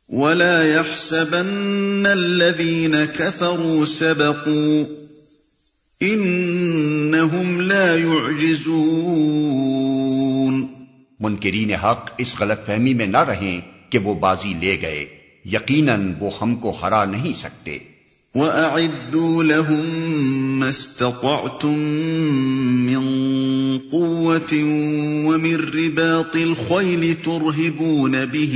ولا يحسبن الذين كفروا سبقوا انهم لا يعجزون۔ منکرین حق اس غلط فہمی میں نہ رہیں کہ وہ بازی لے گئے، یقیناً وہ ہم کو ہرا نہیں سکتے۔ وَأَعِدُّوا لَهُم مَّا اسْتَطَعْتُم مِّن قُوَّةٍ وَمِن رِّبَاطِ الْخَيْلِ تُرْهِبُونَ بِهِ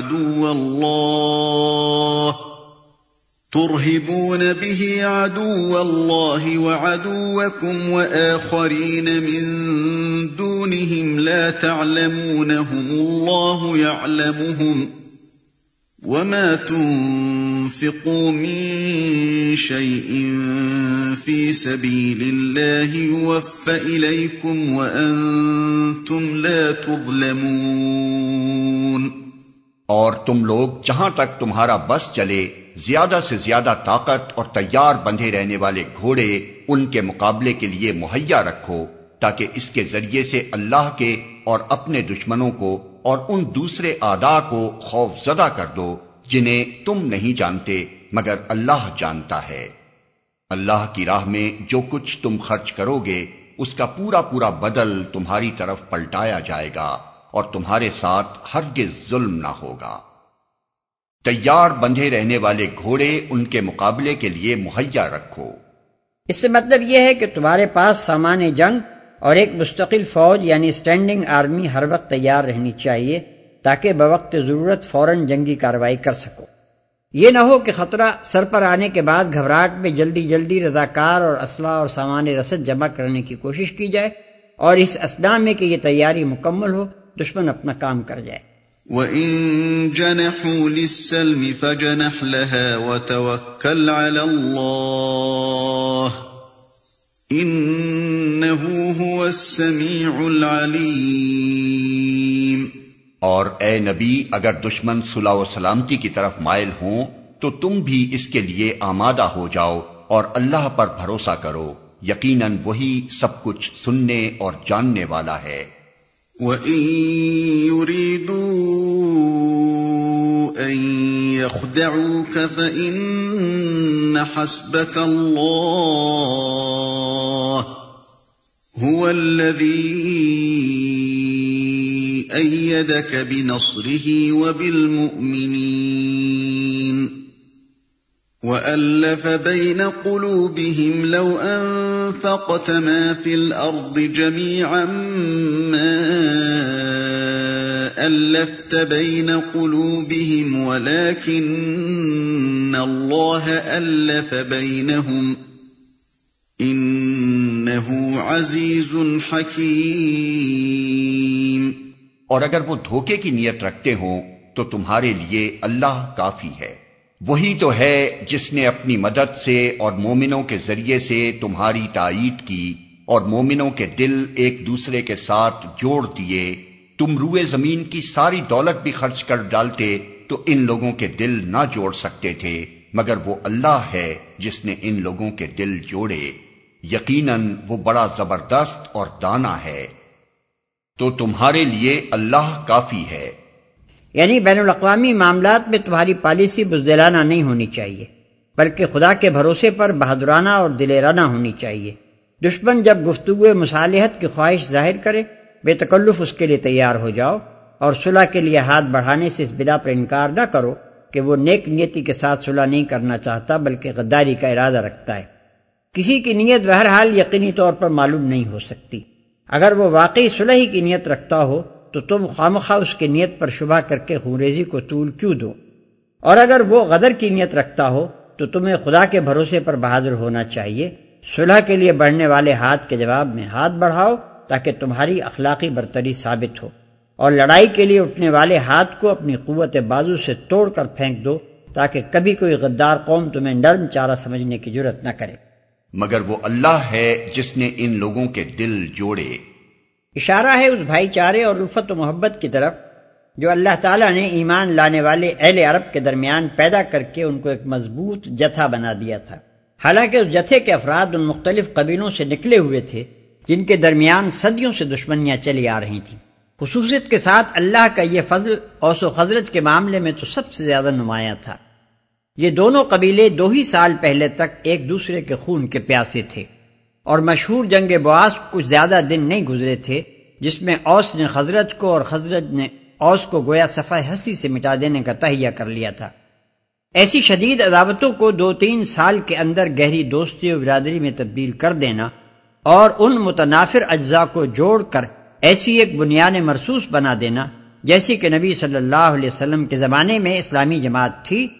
عَدُوَّ اللَّهِ وَعَدُوَّكُمْ وَآخَرِينَ مِن دُونِهِمْ لَا تَعْلَمُونَهُمُ اللَّهُ يَعْلَمُهُمْ ۚ وَمَا تُنفِقُوا مِن شَيْءٍ فِي سَبِيلِ اللَّهِ يُوَفَّ إِلَيْكُمْ وَأَنتُمْ لَا تُظْلَمُونَ۔ اور تم لوگ جہاں تک تمہارا بس چلے زیادہ سے زیادہ طاقت اور تیار بندھے رہنے والے گھوڑے ان کے مقابلے کے لیے مہیا رکھو، تاکہ اس کے ذریعے سے اللہ کے اور اپنے دشمنوں کو اور ان دوسرے اعداء کو خوف زدہ کر دو جنہیں تم نہیں جانتے مگر اللہ جانتا ہے۔ اللہ کی راہ میں جو کچھ تم خرچ کرو گے اس کا پورا پورا بدل تمہاری طرف پلٹایا جائے گا اور تمہارے ساتھ ہرگز ظلم نہ ہوگا۔ تیار بندھے رہنے والے گھوڑے ان کے مقابلے کے لیے مہیا رکھو۔ اس سے مطلب یہ ہے کہ تمہارے پاس سامان جنگ اور ایک مستقل فوج یعنی اسٹینڈنگ آرمی ہر وقت تیار رہنی چاہیے تاکہ بوقت ضرورت فوراً جنگی کارروائی کر سکو۔ یہ نہ ہو کہ خطرہ سر پر آنے کے بعد گھبراہٹ میں جلدی جلدی رضاکار اور اسلحہ اور سامان رسد جمع کرنے کی کوشش کی جائے اور اس اثناء میں کہ یہ تیاری مکمل ہو دشمن اپنا کام کر جائے۔ وَإِن جَنَحُوا لِلسَّلْمِ فَجَنَحْ لَهَا وَتَوَكَّلْ عَلَى اللَّهِ إِنَّهُ هُوَ السَّمِيعُ الْعَلِيمُ۔ اور اے نبی اگر دشمن صلح و سلامتی کی طرف مائل ہوں تو تم بھی اس کے لیے آمادہ ہو جاؤ اور اللہ پر بھروسہ کرو، یقیناً وہی سب کچھ سننے اور جاننے والا ہے۔ وَإِن يُرِيدُوا أَن يَخْدَعُوكَ فَإِنَّ حَسْبَكَ اللَّهُ هُوَ الَّذِي أَيَّدَكَ بِنَصْرِهِ وَبِالْمُؤْمِنِينَ وَأَلَّفَ بَيْنَ قُلُوبِهِمْ لَوْ أَنفَقْتَ مَا فِي الْأَرْضِ جَمِيعًا مَا أَلَّفْتَ بَيْنَ قُلُوبِهِمْ وَلَكِنَّ اللَّهَ أَلَّفَ بَيْنَهُمْ إِنَّهُ عَزِيزٌ حَكِيمٌ۔ اور اگر وہ دھوکے کی نیت رکھتے ہوں تو تمہارے لیے اللہ کافی ہے، وہی تو ہے جس نے اپنی مدد سے اور مومنوں کے ذریعے سے تمہاری تائید کی اور مومنوں کے دل ایک دوسرے کے ساتھ جوڑ دیے۔ تم روئے زمین کی ساری دولت بھی خرچ کر ڈالتے تو ان لوگوں کے دل نہ جوڑ سکتے تھے، مگر وہ اللہ ہے جس نے ان لوگوں کے دل جوڑے، یقیناً وہ بڑا زبردست اور دانا ہے۔ تو تمہارے لیے اللہ کافی ہے۔ یعنی بین الاقوامی معاملات میں تمہاری پالیسی بزدلانہ نہیں ہونی چاہیے بلکہ خدا کے بھروسے پر بہادرانہ اور دلیرانہ ہونی چاہیے۔ دشمن جب گفتگو مصالحت کی خواہش ظاہر کرے بے تکلف اس کے لیے تیار ہو جاؤ اور صلح کے لیے ہاتھ بڑھانے سے اس بنا پر انکار نہ کرو کہ وہ نیک نیتی کے ساتھ صلح نہیں کرنا چاہتا بلکہ غداری کا ارادہ رکھتا ہے۔ کسی کی نیت بہرحال یقینی طور پر معلوم نہیں ہو سکتی۔ اگر وہ واقعی صلح ہی کی نیت رکھتا ہو تو تم خامخواہ اس کی نیت پر شبہ کر کے خونریزی کو طول کیوں دو؟ اور اگر وہ غدر کی نیت رکھتا ہو تو تمہیں خدا کے بھروسے پر بہادر ہونا چاہیے۔ صلح کے لیے بڑھنے والے ہاتھ کے جواب میں ہاتھ بڑھاؤ تاکہ تمہاری اخلاقی برتری ثابت ہو، اور لڑائی کے لیے اٹھنے والے ہاتھ کو اپنی قوت بازو سے توڑ کر پھینک دو تاکہ کبھی کوئی غدار قوم تمہیں نرم چارہ سمجھنے کی جرت نہ کرے۔ مگر وہ اللہ ہے جس نے ان لوگوں کے دل جوڑے۔ اشارہ ہے اس بھائی چارے اور الفت و محبت کی طرف جو اللہ تعالیٰ نے ایمان لانے والے اہل عرب کے درمیان پیدا کر کے ان کو ایک مضبوط جتھا بنا دیا تھا۔ حالانکہ اس جتھے کے افراد ان مختلف قبیلوں سے نکلے ہوئے تھے جن کے درمیان صدیوں سے دشمنیاں چلی آ رہی تھیں۔ خصوصیت کے ساتھ اللہ کا یہ فضل اوس و خزرج کے معاملے میں تو سب سے زیادہ نمایاں تھا۔ یہ دونوں قبیلے 2 ہی سال پہلے تک ایک دوسرے کے خون کے پیاسے تھے، اور مشہور جنگ بعاث کچھ زیادہ دن نہیں گزرے تھے جس میں اوس نے خزرج کو اور خزرج نے اوس کو گویا صفحہ ہستی سے مٹا دینے کا تہیہ کر لیا تھا۔ ایسی شدید عداوتوں کو 2-3 سال کے اندر گہری دوستی و برادری میں تبدیل کر دینا اور ان متنافر اجزاء کو جوڑ کر ایسی ایک بنیاد مرصوص بنا دینا جیسی کہ نبی صلی اللہ علیہ وسلم کے زمانے میں اسلامی جماعت تھی،